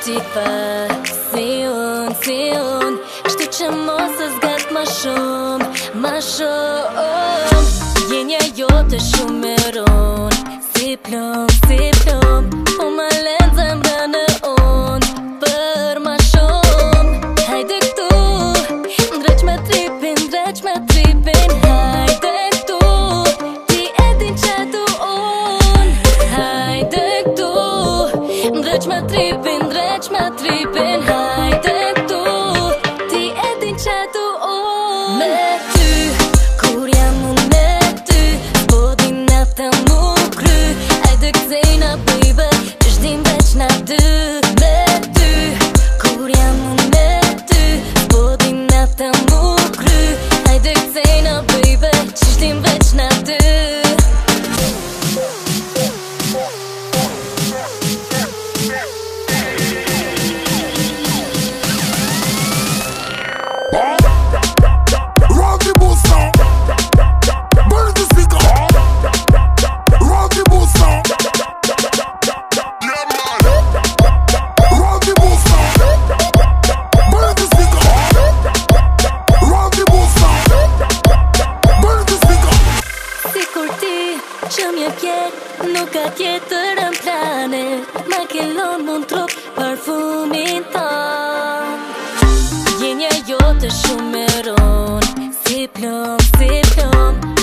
ti pa si unë Shtu që mos e zgat ma shumë Jenja jote shumë e ronë Si plom, po ma len zemra në unë Për ma shumë Hajde këtu, ndreq me tripin Hajde këtu, ti e din që du unë Hajde këtu, ndreq me tripin Hajde këtu, ti e din që du unë Me ty, kur jam unë me ty S'po din nata mu kry Hajde këzejna baby, që shdim veç na dy Me ty, kur jam unë me ty S'po din nata mu kry Hajde këzejna baby, që shdim veç na dy Që mje kjetë, nuk ka tjetër në planet Ma kellon mund trup parfumin ton Jenja jote shumë e ronë Si plom